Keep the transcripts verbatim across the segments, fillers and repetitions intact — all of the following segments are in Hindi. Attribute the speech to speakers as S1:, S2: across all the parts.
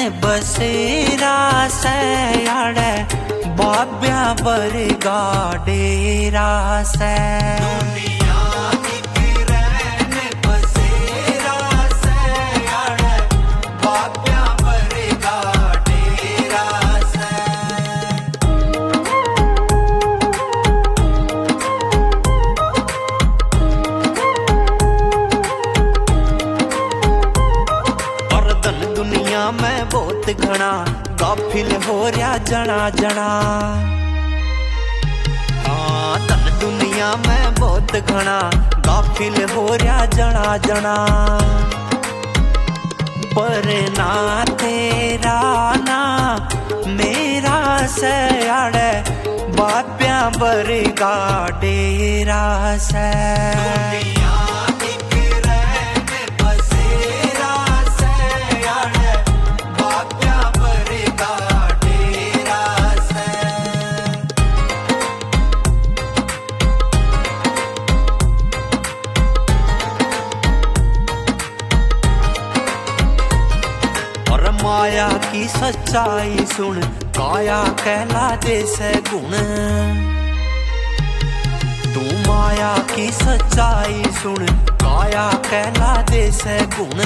S1: बसेरा सयाड़े बाब्या बरगा डेरा से मैं बहुत घना गाफिल हो रहा जना जना। हाँ तन दुनिया में बहुत घना गाफिल हो रहा जना जना। पर ना तेरा ना मेरा सयाड़े बाप्या बरगा डेरा से माया की सच्चाई सुन काया कहला दे से गुण। तू माया की सच्चाई सुन काया कहला दे से गुण।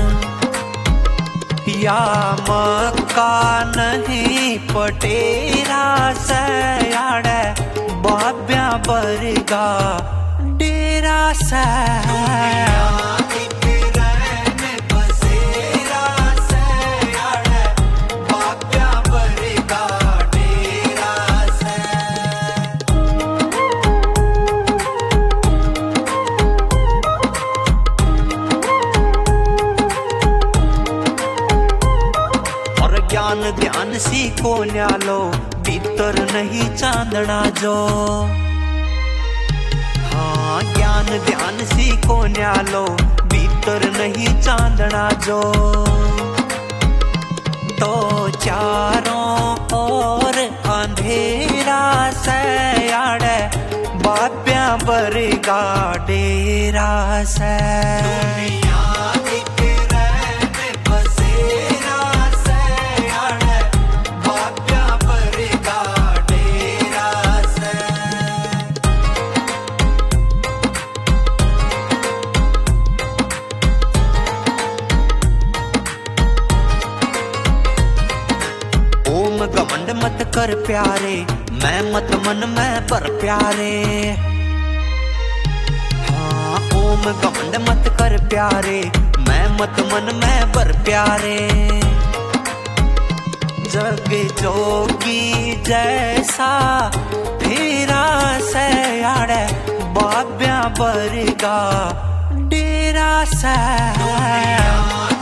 S1: या मक्का नहीं पटेरा सयाड़े बाब्या बरगा डेरा से ज्ञान ध्यान सीखो न्यालो भीतर नहीं चांदना जो। हाँ ज्ञान ध्यान सीखो न्यालो भीतर नहीं चांदना जो। तो चारों ओर अंधेरा सयाड़े बाप्या बरगा डेरा से घमंड मत कर प्यारे मैं मत मन में पर प्यारे। हाँ ओम घमंड मत कर प्यारे मैं मत मन में पर प्यारे। जग जोगी जैसा फेरा सयाड़े बाब्या बरगा डेरा से।